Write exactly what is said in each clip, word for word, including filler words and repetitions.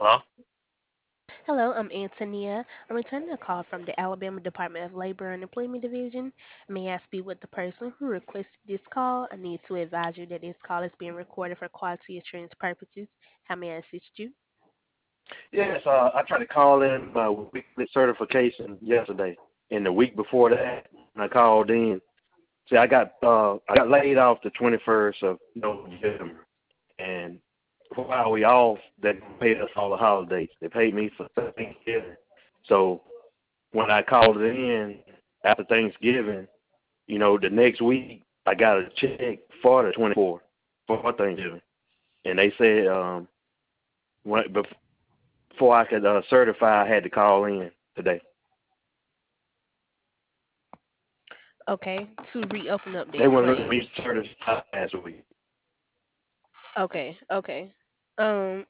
Hello? Hello, I'm Antonia. I'm returning a call from the Alabama Department of Labor and Employment Division. May I speak with the person who requested this call? I need to advise you that this call is being recorded for quality assurance purposes. How may I assist you? Yes, uh, I tried to call in my weekly certification yesterday, and the week before that, I called in. See, I got uh, I got laid off the twenty-first of November, and while we off, they paid us all the holidays. They paid me for Thanksgiving. So when I called it in after Thanksgiving, you know, the next week I got a check for the twenty-four for Thanksgiving, and they said um, when, before I could uh, certify, I had to call in today. Okay, to reopen up They that wouldn't let claim. me certify last week. Okay, okay. Um,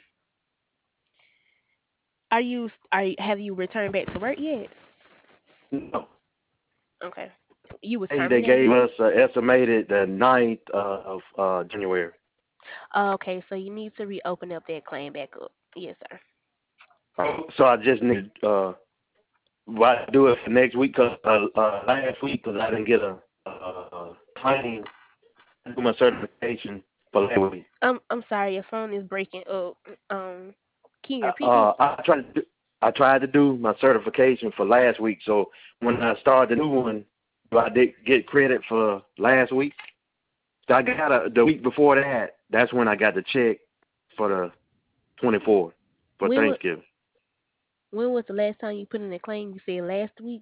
are you are you- have you returned back to work yet? No. Okay, you was Hey, they gave terminated. us uh, estimated the ninth uh, of uh, January. Okay, so you need to reopen up that claim back up. Yes, sir. So I just need uh, why do it for next week? Cause uh, uh, last week, cause I didn't get a, a claim to do my certification for last week. Um, I'm sorry, your phone is breaking up. Um, can you Uh, repeat that? uh, I tried to do, I tried to do my certification for last week. So when I started the new one, do I did get credit for last week? So I got a, the week before that. That's when I got the check for the twenty-fourth for When wa- Thanksgiving. when was the last time you put in a claim? You said last week,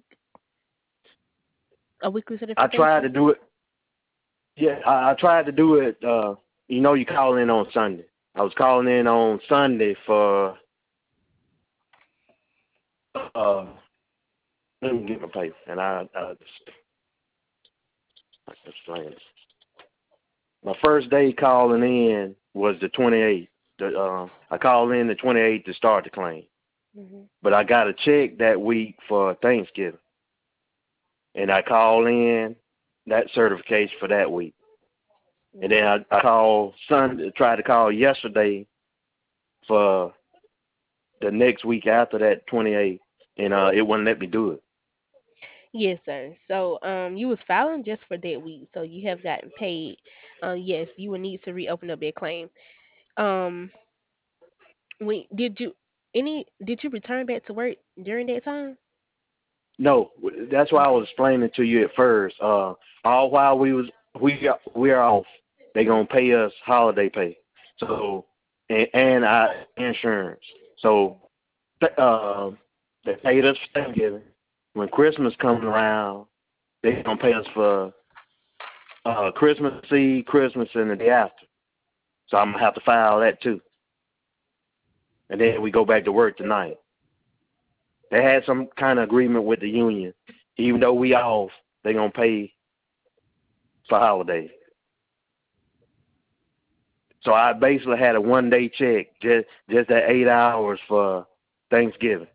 a weekly I tried certification. to do it. Yeah, I, I tried to do it. Uh, you know, you call in on Sunday. I was calling in on Sunday for. Uh, Let me get my paper, and I, I explain it. My first day calling in was the twenty-eighth. The, uh, I called in the twenty-eighth to start the claim, Mhm. but I got a check that week for Thanksgiving, and I called in that certification for that week. And then Mhm. I, I called Sunday, tried to call yesterday for the next week after that twenty-eighth, and uh, it wouldn't let me do it. Yes, sir. So, um, you was filing just for that week, so you have gotten paid. Uh, yes, you will need to reopen up that claim. Um, when did you any did you return back to work during that time? No, that's why I was Okay. explaining to you at first. Uh, all while we was we we are off, they gonna pay us holiday pay. So and, and our insurance. So uh, they paid us for Thanksgiving. When Christmas comes around, they gonna pay us for uh, Christmas Eve, Christmas, and the day after. So I'm gonna have to file that too, and then we go back to work tonight. They had some kind of agreement with the union, even though we off, they gonna pay for holidays. So I basically had a one day check, just just that eight hours for Thanksgiving.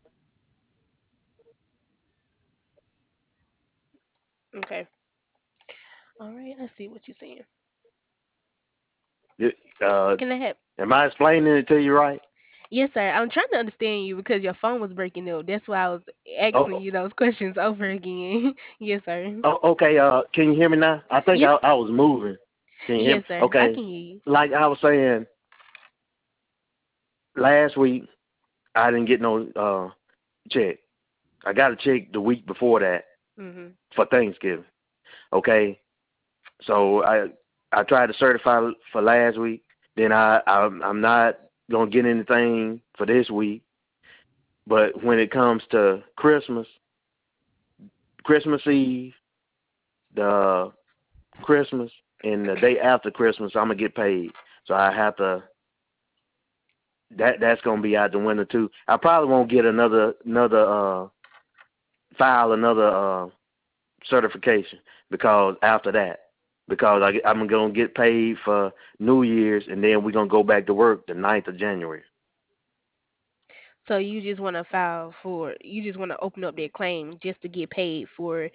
Okay. All right. I see what you're saying. It- Uh, Can I have? am I explaining it to you right? Yes, sir. I'm trying to understand you because your phone was breaking up. That's why I was asking Oh, you those questions over again. Yes, sir. oh, okay. Uh, can you hear me now? I think Yes, I, I was moving. Can you hear me? yes, sir. I Okay. can hear you. Like I was saying last week, I didn't get no uh check. I got a check the week before that Mhm. for Thanksgiving. Okay. So I I tried to certify for last week. Then I I'm, I'm not gonna get anything for this week. But when it comes to Christmas, Christmas Eve, the Christmas, and the day after Christmas, I'm gonna get paid. So I have to. That that's gonna be out the window too. I probably won't get another another uh file another uh certification because after that because I, I'm gonna get paid for New Year's and then we're gonna go back to work the ninth of January. So you just want to file for, you just want to open up that claim just to get paid for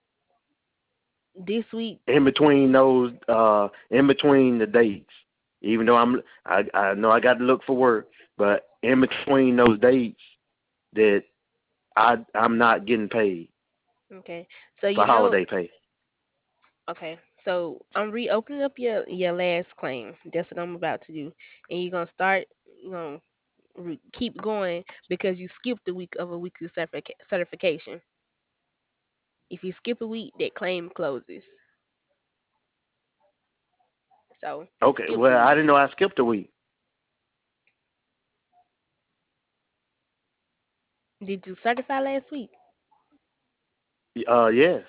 this week. In between those, uh, in between the dates, even though I'm, I, I know I got to look for work, but in between those dates that I I'm not getting paid Okay. So you for know. holiday pay. Okay. So I'm reopening up your your last claim. That's what I'm about to do, and you're gonna start. You know, re- keep going because you skipped the week of a weekly certifica- certification. If you skip a week, that claim closes. So you Okay, skipped a well I week. didn't know I skipped a week. Did you certify last week? Uh, yes.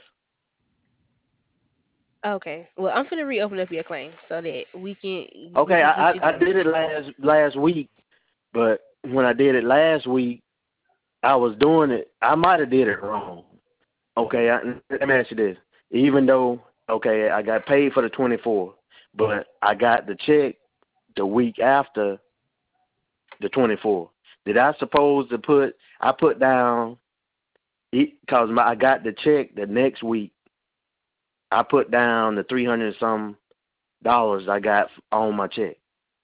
Okay. Well, I'm gonna reopen up your claim so that we can we Okay, can I, get I you I going. did it last last week, but when I did it last week, I was doing it. I might have did it wrong. Okay, I, let me ask you this. Even though, okay, I got paid for the twenty-four, but I got the check the week after the twenty-four. Did I suppose to put, I put down, because I got the check the next week, I put down the three hundred some dollars I got on my check.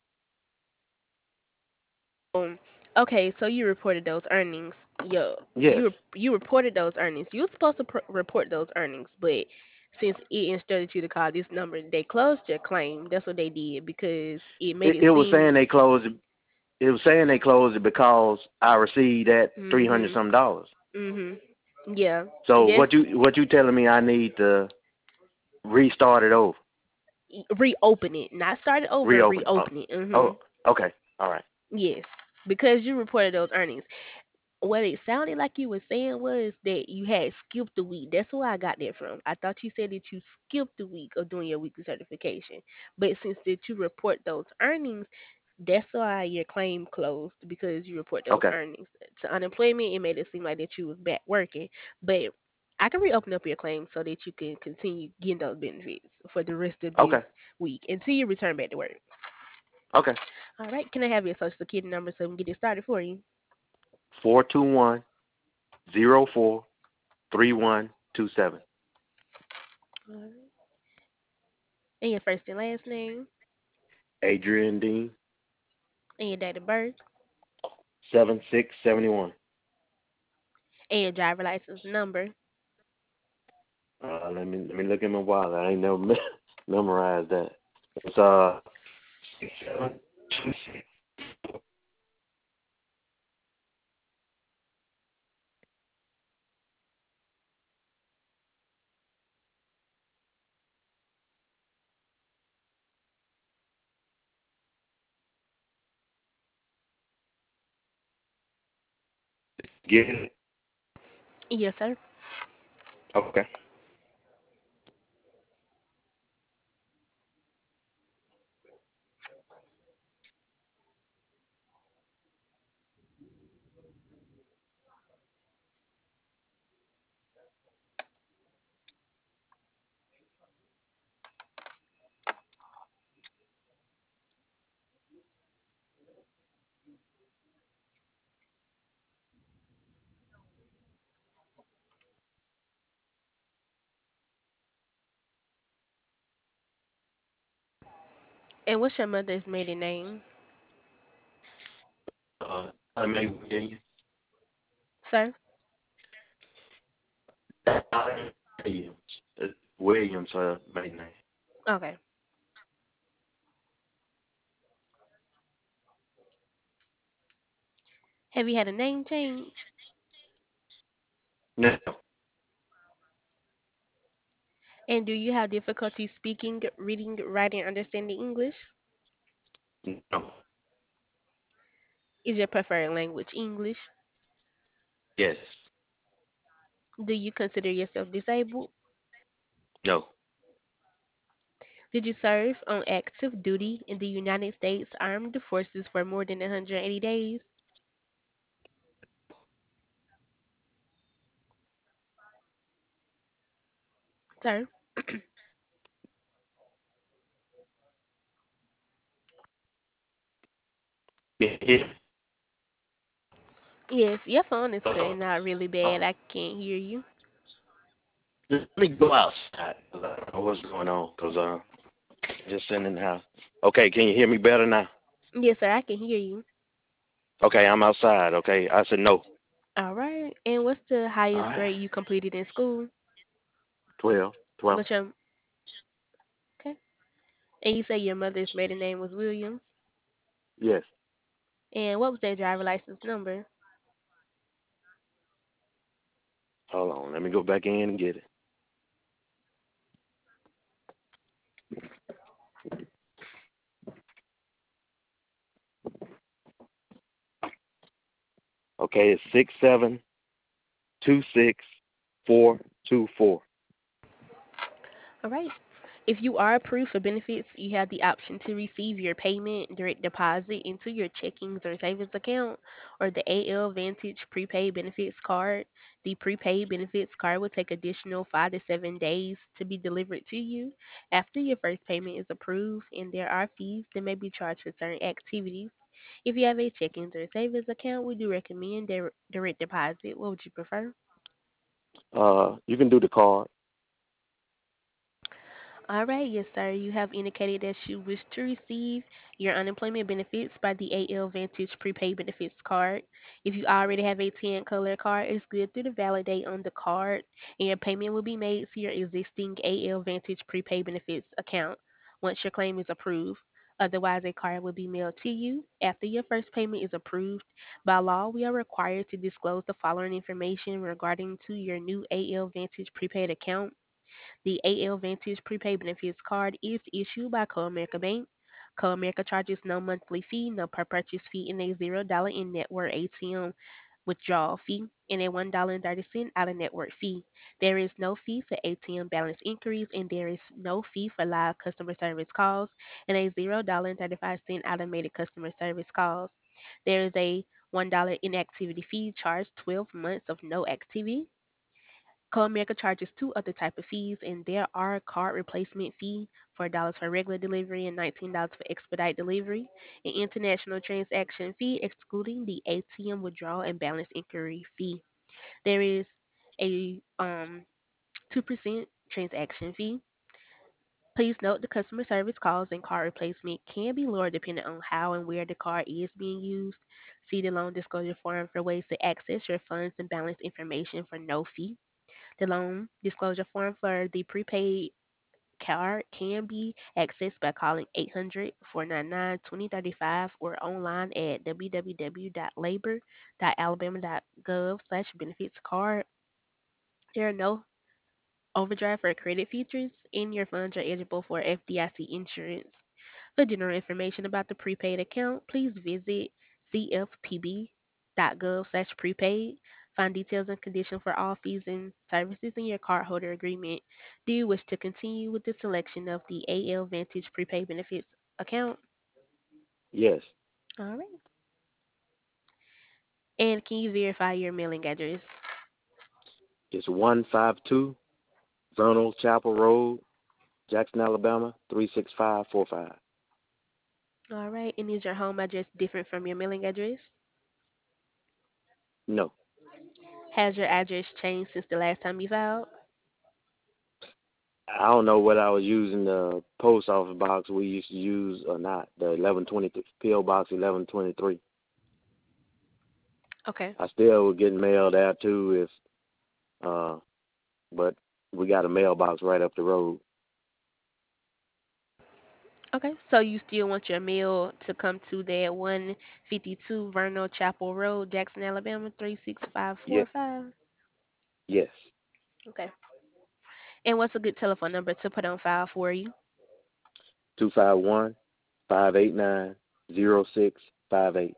Um, okay, so you reported those earnings. Yo, Yes. you re- you reported those earnings. You were supposed to pr- report those earnings, but since it instructed you to call this number, they closed your claim. That's what they did because it made It, it it was seem. saying they closed it. It was saying they closed it because I received that three hundred Mhm. some dollars. Mhm. Yeah. So That's what you what you telling me I need to restart it over, reopen it, not start it over. reopen it? Oh, Reopen it. oh Mhm. okay, all right, Yes, because you reported those earnings. What it sounded like you were saying was that you had skipped a week. That's where I got that from. I thought you said that you skipped a week of doing your weekly certification. But since that you report those earnings, that's why your claim closed because you report those okay, earnings. To unemployment, it made it seem like that you was back working. But I can reopen up your claim so that you can continue getting those benefits for the rest of this okay, week until you return back to work. okay. All right. Can I have your social security number so we can get it started for you? Four two one zero four three one two seven. All right. And your first and last name Adrian Dean, and your date of birth seven six seventy one. and your driver license number. Uh, let me let me look in my wallet. I ain't never me- memorized that. It's uh six seven two six. Get it? Yes, sir. Okay. And what's your mother's maiden name, Uh, I may Williams. sir? Williams. Uh, Williams. Uh, maiden name. Okay. Have you had a name change? No, And do you have difficulty speaking, reading, writing, understanding English? no, Is your preferred language English? yes, Do you consider yourself disabled? no, Did you serve on active duty in the United States Armed Forces for more than one hundred eighty days? Sir? yeah. Yes, your phone is Uh, cutting out really uh, bad. I can't hear you. let me go outside. 'Cause I don't know what's going on. Cause uh, just sitting in the house. Okay, can you hear me better now? Yes, sir, I can hear you. Okay, I'm outside. Okay, I said no. All right. And what's the All highest right, grade you completed in school? twelve, twelve. What's your okay? And you say your mother's maiden name was Williams. Yes. And what was their driver license number? Hold on, let me go back in and get it. Okay, it's six seven two six four two four. All right. If you are approved for benefits, you have the option to receive your payment direct deposit into your checkings or savings account or the A L Vantage prepaid benefits card. The prepaid benefits card will take additional five to seven days to be delivered to you after your first payment is approved, and there are fees that may be charged for certain activities. If you have a checkings or savings account, we do recommend dir- direct deposit. What would you prefer? Uh, you can do the card. All right, yes, sir. You have indicated that you wish to receive your unemployment benefits by the A L Vantage prepaid benefits card. If you already have a tan color card, it's good to validate on the card, and your payment will be made to your existing A L Vantage prepaid benefits account once your claim is approved. Otherwise, a card will be mailed to you after your first payment is approved. By law, we are required to disclose the following information regarding to your new A L Vantage prepaid account. The A L Vantage prepaid benefits card is issued by Co-America Bank. Co-America charges no monthly fee, no per purchase fee, and a zero dollar in network A T M withdrawal fee, and a one dollar and thirty cent out of network fee. There is no fee for A T M balance inquiries, and there is no fee for live customer service calls, and a zero dollar and thirty-five cent automated customer service calls. There is a one dollar inactivity fee charged twelve months of no activity. Co-America charges two other type of fees, and there are card replacement fee, four dollars for regular delivery and nineteen dollars for expedite delivery, an international transaction fee excluding the A T M withdrawal and balance inquiry fee. There is a um, two percent transaction fee. Please note the customer service calls and card replacement can be lower depending on how and where the card is being used. See the loan disclosure form for ways to access your funds and balance information for no fee. The loan disclosure form for the prepaid card can be accessed by calling eight hundred, four nine nine, two zero three five or online at www.labor.alabama.gov slash benefits card. There are no overdraft or credit features, and your funds are eligible for F D I C insurance. For general information about the prepaid account, please visit cfpb.gov slash prepaid. Find details and conditions for all fees and services in your cardholder agreement. Do you wish to continue with the selection of the A L Vantage prepaid benefits account? Yes. All right. And can you verify your mailing address? It's one five two Vernal Chapel Road, Jackson, Alabama, three six five four five. All right. And is your home address different from your mailing address? No. Has your address changed since the last time you filed? I don't know whether I was using the post office box we used to use or not. The eleven twenty P O Box eleven twenty three. Okay. I still would get mail there too if uh but we got a mailbox right up the road. Okay. So you still want your mail to come to that one fifty-two Vernal Chapel Road, Jackson, Alabama, three six five Yeah, four five? yes. Okay. And what's a good telephone number to put on file for you? Two five one five eight nine zero six five eight.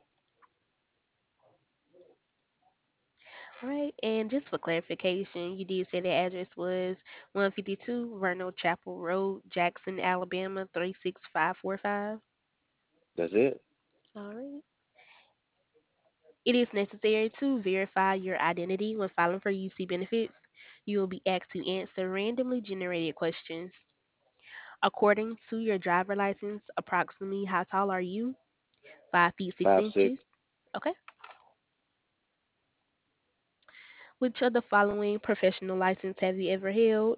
All right. And just for clarification, you did say the address was one fifty-two Vernal Chapel Road, Jackson, Alabama, three six five four five. That's it. All right. It is necessary to verify your identity when filing for U C benefits. You will be asked to answer randomly generated questions. According to your driver license, approximately how tall are you? Five feet six Five six. inches. Okay. Which of the following professional license have you ever held?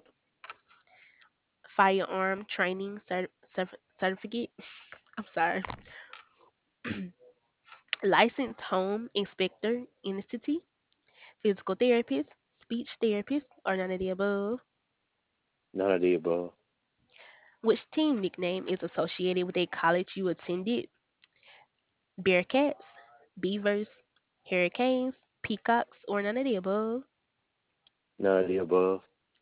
Firearm training cert- cert- certificate. I'm sorry. licensed home inspector entity, physical therapist, speech therapist, or none of the above? None of the above. Which team nickname is associated with a college you attended? Bearcats, Beavers, Hurricanes, Peacocks, or none of the above? None of the above.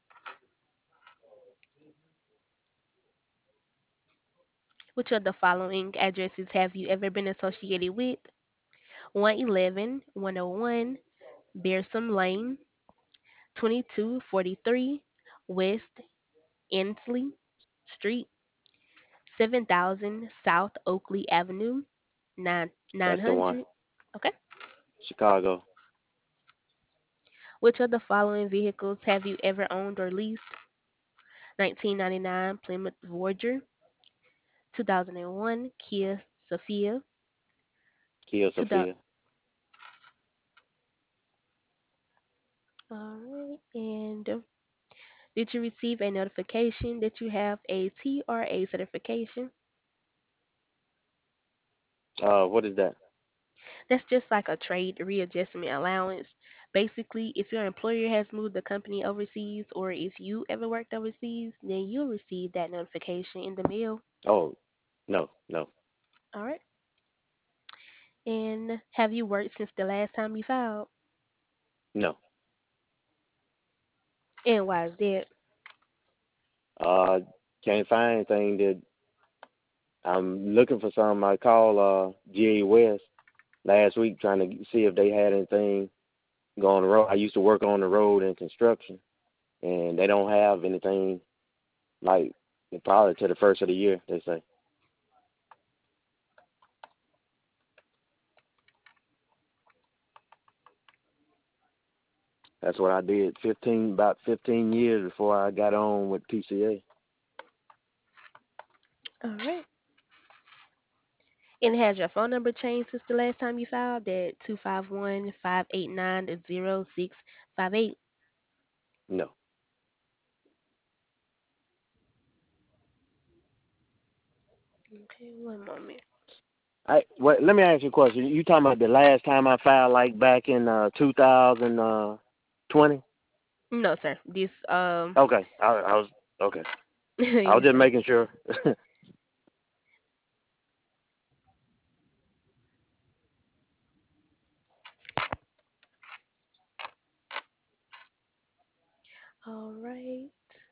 Which of the following addresses have you ever been associated with? one eleven, one oh one, Beersham Lane, twenty-two forty-three West Ensley Street, seven thousand South Oakley Avenue, nine That's the one. 900. Okay. Chicago. Which of the following vehicles have you ever owned or leased? nineteen ninety-nine Plymouth Voyager, two thousand one Kia Sophia, Kia two thousand. Sophia. All right. And uh, did you receive a notification that you have a T R A certification? Uh, what is that? That's just like a trade readjustment allowance. Basically, if your employer has moved the company overseas or if you ever worked overseas, then you'll receive that notification in the mail. Oh, no, no, All right. And have you worked since the last time you filed? no. And why is that? Uh, can't find anything that I'm looking for. Some I called uh G A West last week trying to see if they had anything going on the road. I used to work on the road in construction, and they don't have anything like probably to the first of the year. They say that's what I did. Fifteen about fifteen years before I got on with P C A. All right. And has your phone number changed since the last time you filed? That two five one five eight nine zero six five eight. No. Okay, one moment. I wait, let me ask you a question. You talking about the last time I filed, like back in uh two thousand twenty? No, sir. This um Okay, I, I was okay. I was yes, just sir. making sure. All right.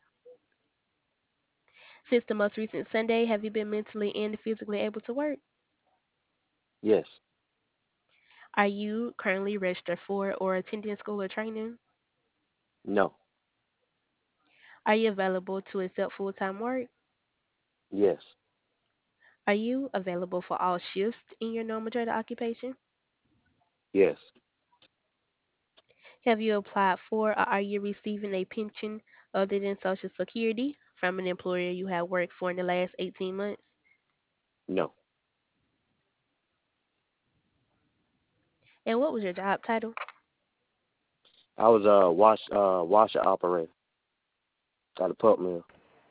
Since the most recent Sunday, have you been mentally and physically able to work? Yes. Are you currently registered for or attending school or training? No. Are you available to accept full time work? Yes. Are you available for all shifts in your normal trade occupation? Yes. Have you applied for or are you receiving a pension other than Social Security from an employer you have worked for in the last eighteen months? No. And what was your job title? I was a wash uh washer operator at a pulp mill.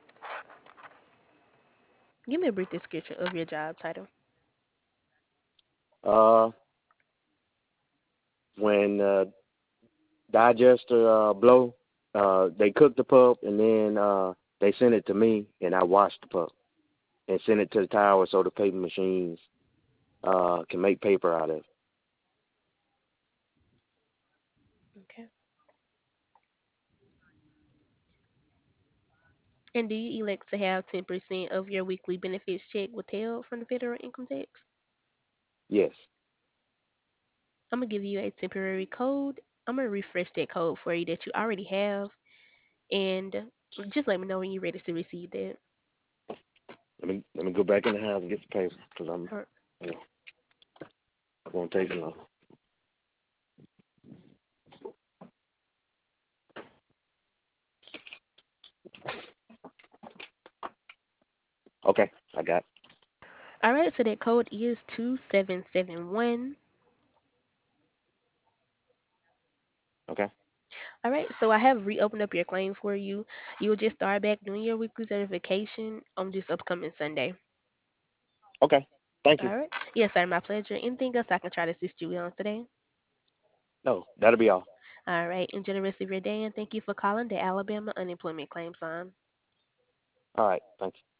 Give me a brief description of your job title. Uh, when uh, digester uh blow, uh they cook the pulp and then uh they send it to me and I wash the pulp and send it to the tower so the paper machines uh can make paper out of it. Okay. And do you elect to have ten percent of your weekly benefits check withheld from the federal income tax? Yes. I'm going to give you a temporary code. I'm going to refresh that code for you that you already have. And just let me know when you're ready to receive that. Let me let me go back in the house and get the paper because I'm All you know, it won't take long. Okay, I got it. right, so that code is two seven seven one. Okay. All right, so I have reopened up your claim for you. You'll just start back doing your weekly certification on this upcoming Sunday. Okay. Thank you. All right. Yes, sir, my pleasure. Anything else I can try to assist you with on today? No, that'll be all. All right. Enjoy the rest of your day, and thank you for calling the Alabama Unemployment Claims Line. All right. Thank you.